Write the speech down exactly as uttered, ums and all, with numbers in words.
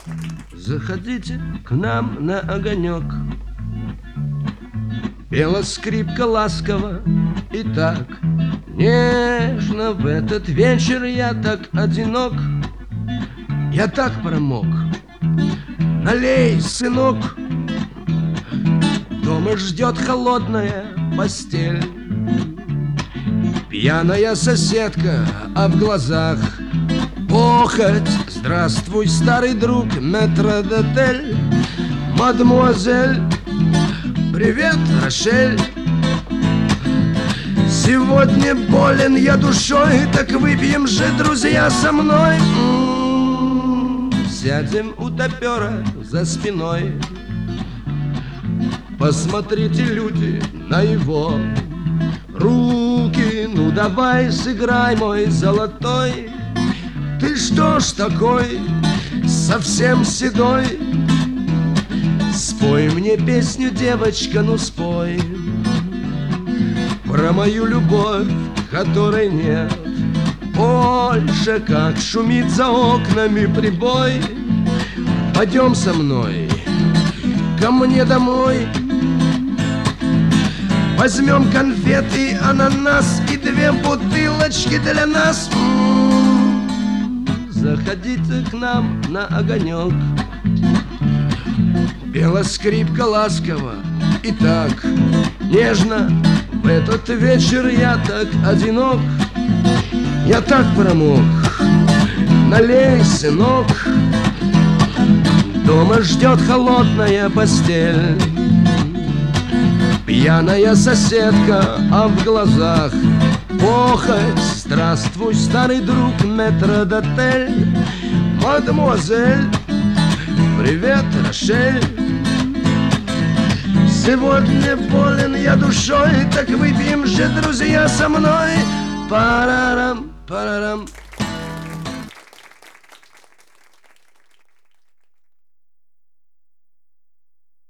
Заходите к нам на огонек. Пела скрипка ласково и так нежно. В этот вечер я так одинок, я так промок. Налей, сынок. Дома ждет холодная постель, пьяная соседка, а в глазах похоть. Здравствуй, старый друг, метрдотель. Мадемуазель, привет, Рошель. Сегодня болен я душой, так выпьем же, друзья, со мной. М-м-м, сядем у топера за спиной. Посмотрите, люди, на его руки. Ну давай сыграй, мой золотой. Ты что ж такой, совсем седой? Спой мне песню, девочка, ну спой про мою любовь, которой нет больше, как шумит за окнами прибой. Пойдем со мной ко мне домой. Возьмем конфеты, ананас и две бутылочки для нас. Заходите к нам на огонек. Пела скрипка ласково и так нежно. В этот вечер я так одинок, я так промок. Налей, сынок. Дома ждет холодная постель, пьяная соседка, а в глазах похоть. Здравствуй, старый друг, метрдотель. Мадемуазель, привет, Рошель. Сегодня болен я душой, так выпьем же, друзья, со мной. Парарам, парарам.